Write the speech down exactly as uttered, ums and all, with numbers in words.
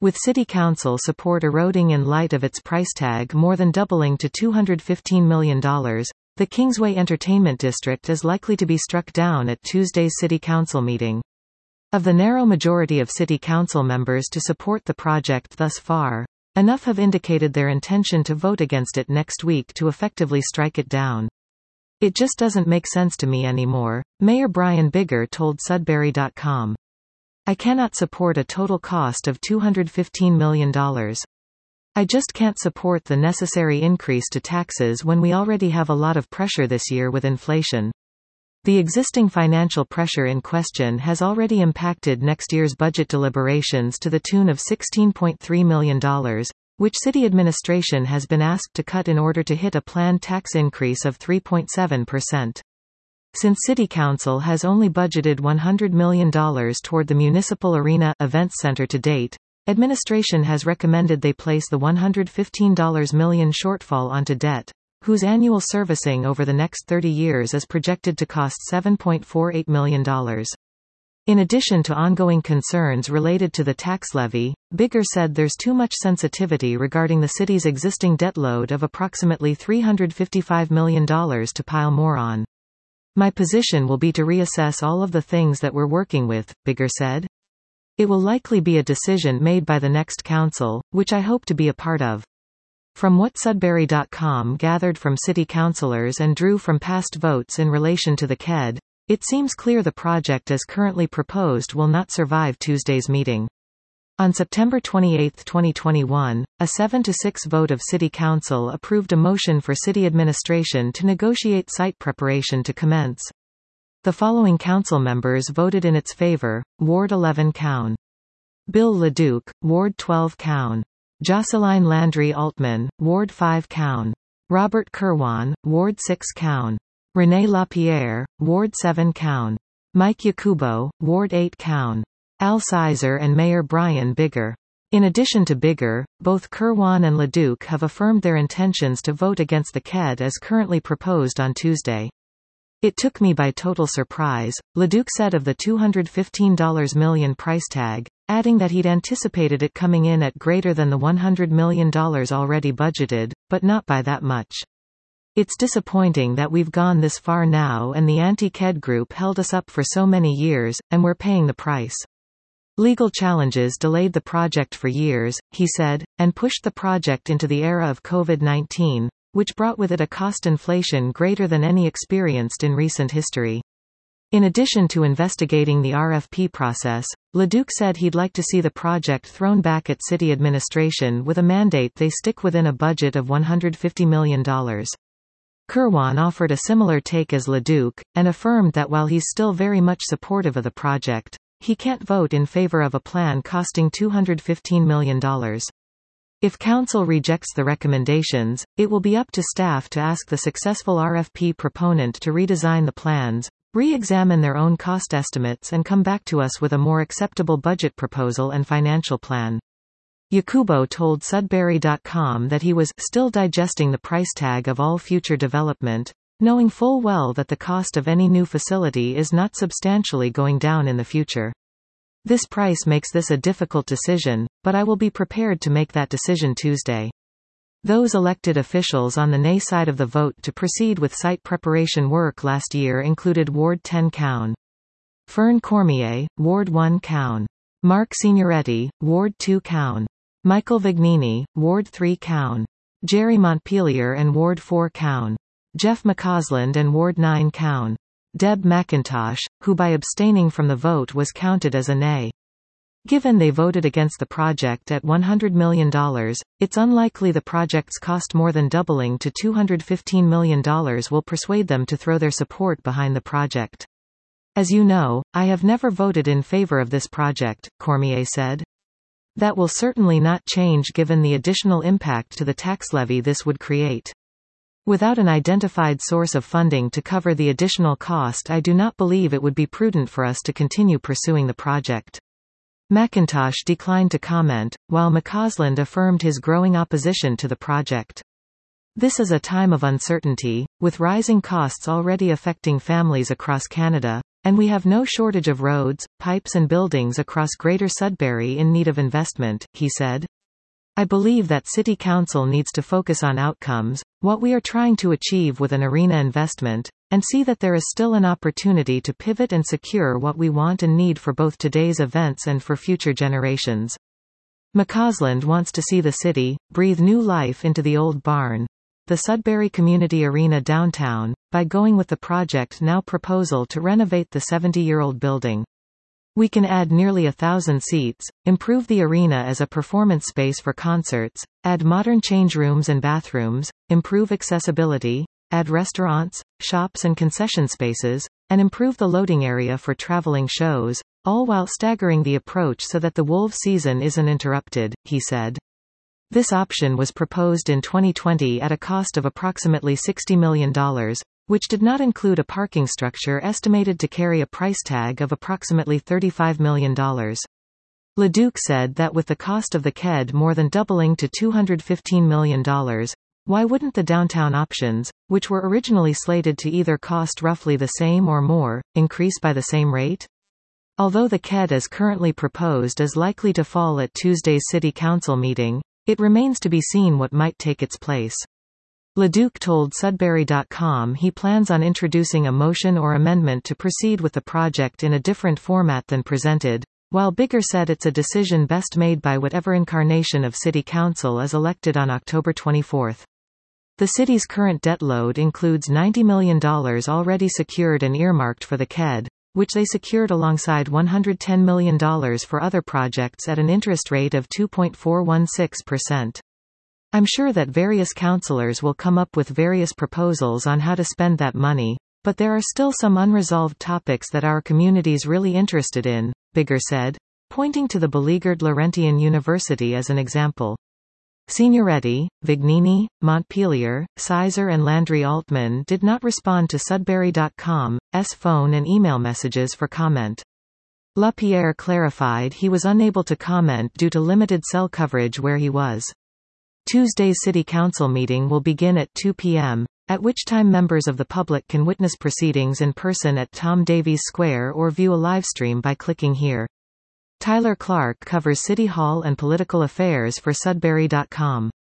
With City Council support eroding in light of its price tag more than doubling to two hundred fifteen million dollars, the Kingsway Entertainment District is likely to be struck down at Tuesday's City Council meeting. Of the narrow majority of City Council members to support the project thus far, enough have indicated their intention to vote against it next week to effectively strike it down. It just doesn't make sense to me anymore, Mayor Brian Biggar told Sudbury dot com. I cannot support a total cost of two hundred fifteen million dollars. I just can't support the necessary increase to taxes when we already have a lot of pressure this year with inflation. The existing financial pressure in question has already impacted next year's budget deliberations to the tune of sixteen point three million dollars, which city administration has been asked to cut in order to hit a planned tax increase of three point seven percent. Since City Council has only budgeted one hundred million dollars toward the Municipal Arena Events Center to date, administration has recommended they place the one hundred fifteen million dollars shortfall onto debt, whose annual servicing over the next thirty years is projected to cost seven point four eight million dollars. In addition to ongoing concerns related to the tax levy, Biggar said there's too much sensitivity regarding the city's existing debt load of approximately three hundred fifty-five million dollars to pile more on. My position will be to reassess all of the things that we're working with, Biggar said. It will likely be a decision made by the next council, which I hope to be a part of. From what Sudbury dot com gathered from city councillors and drew from past votes in relation to the K E D, it seems clear the project as currently proposed will not survive Tuesday's meeting. On September twenty-eighth twenty twenty-one, a seven to six vote of City Council approved a motion for city administration to negotiate site preparation to commence. The following council members voted in its favor: Ward eleven Cown. Bill LeDuc, Ward twelve Cown. Jocelyn Landry Altman, Ward five Cown. Robert Kirwan, Ward six Cown. Renee LaPierre, Ward seven Cown. Mike Yakubo, Ward eight Cown. Al Sizer and Mayor Brian Biggar. In addition to Biggar, both Kirwan and LeDuc have affirmed their intentions to vote against the K E D as currently proposed on Tuesday. It took me by total surprise, LeDuc said of the two hundred fifteen million dollars price tag, adding that he'd anticipated it coming in at greater than the one hundred million dollars already budgeted, but not by that much. It's disappointing that we've gone this far now and the anti-K E D group held us up for so many years, and we're paying the price. Legal challenges delayed the project for years, he said, and pushed the project into the era of COVID nineteen, which brought with it a cost inflation greater than any experienced in recent history. In addition to investigating the R F P process, LeDuc said he'd like to see the project thrown back at city administration with a mandate they stick within a budget of one hundred fifty million dollars. Kirwan offered a similar take as LeDuc, and affirmed that while he's still very much supportive of the project, he can't vote in favor of a plan costing two hundred fifteen million dollars. If Council rejects the recommendations, it will be up to staff to ask the successful R F P proponent to redesign the plans, re-examine their own cost estimates and come back to us with a more acceptable budget proposal and financial plan. Yakubo told Sudbury dot com that he was still digesting the price tag of all future development, knowing full well that the cost of any new facility is not substantially going down in the future. This price makes this a difficult decision, but I will be prepared to make that decision Tuesday. Those elected officials on the nay side of the vote to proceed with site preparation work last year included Ward ten Cown. Fern Cormier, Ward one Cown. Mark Signoretti, Ward two Cown. Michael Vignini, Ward three Cown. Jerry Montpelier and Ward four Cown. Jeff McCausland and Ward nine Cown. Deb McIntosh, who by abstaining from the vote was counted as a nay. Given they voted against the project at one hundred million dollars, it's unlikely the project's cost more than doubling to two hundred fifteen million dollars will persuade them to throw their support behind the project. As you know, I have never voted in favor of this project, Cormier said. That will certainly not change given the additional impact to the tax levy this would create. Without an identified source of funding to cover the additional cost, I do not believe it would be prudent for us to continue pursuing the project. McIntosh declined to comment, while McCausland affirmed his growing opposition to the project. This is a time of uncertainty, with rising costs already affecting families across Canada, And we have no shortage of roads, pipes and buildings across Greater Sudbury in need of investment, he said. I believe that City Council needs to focus on outcomes, what we are trying to achieve with an arena investment, and see that there is still an opportunity to pivot and secure what we want and need for both today's events and for future generations. McCausland wants to see the city breathe new life into the old barn, the Sudbury Community Arena downtown, by going with the project now proposal to renovate the seventy-year-old building. We can add nearly a thousand seats, improve the arena as a performance space for concerts, add modern change rooms and bathrooms, improve accessibility, add restaurants, shops and concession spaces, and improve the loading area for traveling shows, all while staggering the approach so that the Wolves season isn't interrupted, he said. This option was proposed in twenty twenty at a cost of approximately sixty million dollars, which did not include a parking structure estimated to carry a price tag of approximately thirty-five million dollars. LeDuc said that with the cost of the K E D more than doubling to two hundred fifteen million dollars, why wouldn't the downtown options, which were originally slated to either cost roughly the same or more, increase by the same rate? Although the K E D as currently proposed is likely to fall at Tuesday's City Council meeting, it remains to be seen what might take its place. LeDuc told Sudbury dot com he plans on introducing a motion or amendment to proceed with the project in a different format than presented, while Bigger said it's a decision best made by whatever incarnation of City Council is elected on October twenty-fourth. The city's current debt load includes ninety million dollars already secured and earmarked for the K E D, which they secured alongside one hundred ten million dollars for other projects at an interest rate of two point four one six percent. I'm sure that various councillors will come up with various proposals on how to spend that money, but there are still some unresolved topics that our community's really interested in, Bigger said, pointing to the beleaguered Laurentian University as an example. Signoretti, Vignini, Montpelier, Sizer and Landry Altman did not respond to Sudbury dot com's phone and email messages for comment. LaPierre clarified he was unable to comment due to limited cell coverage where he was. Tuesday's City Council meeting will begin at two p m, at which time members of the public can witness proceedings in person at Tom Davies Square or view a livestream by clicking here. Tyler Clark covers City Hall and political affairs for Sudbury dot com.